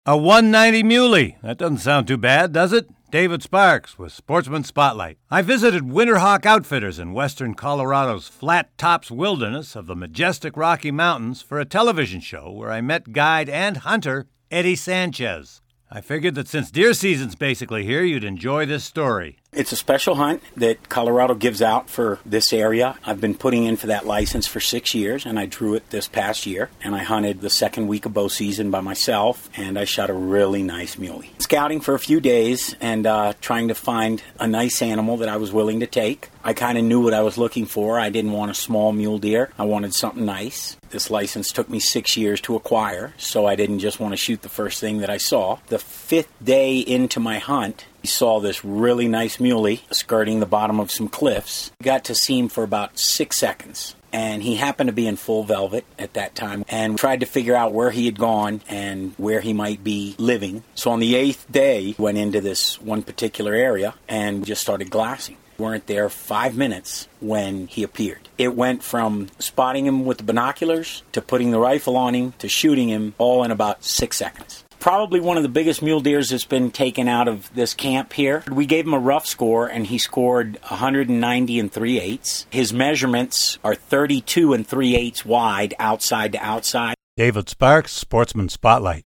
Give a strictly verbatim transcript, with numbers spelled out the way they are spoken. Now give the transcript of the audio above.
A one ninety muley. That doesn't sound too bad, does it? David Sparks with Sportsman Spotlight. I visited Winterhawk Outfitters in western Colorado's flat tops wilderness of the majestic Rocky Mountains for a television show where I met guide and hunter Eddie Sanchez. I figured that since deer season's basically here, you'd enjoy this story. It's a special hunt that Colorado gives out for this area. I've been putting in for that license for six years, and I drew it this past year. And I hunted the second week of bow season by myself, and I shot a really nice muley. Scouting for a few days and uh, trying to find a nice animal that I was willing to take. I kind of knew what I was looking for. I didn't want a small mule deer. I wanted something nice. This license took me six years to acquire, so I didn't just want to shoot the first thing that I saw. The fifth day into my hunt, I saw this really nice muley skirting the bottom of some cliffs. I got to see him for about six seconds. And he happened to be in full velvet at that time and tried to figure out where he had gone and where he might be living. So on the eighth day, went into this one particular area and just started glassing. We weren't there five minutes when he appeared. It went from spotting him with the binoculars to putting the rifle on him to shooting him all in about six seconds. Probably one of the biggest mule deers that's been taken out of this camp here. We gave him a rough score, and he scored one ninety and three eighths. His measurements are thirty-two and three eighths wide, outside to outside. David Sparks, Sportsman Spotlight.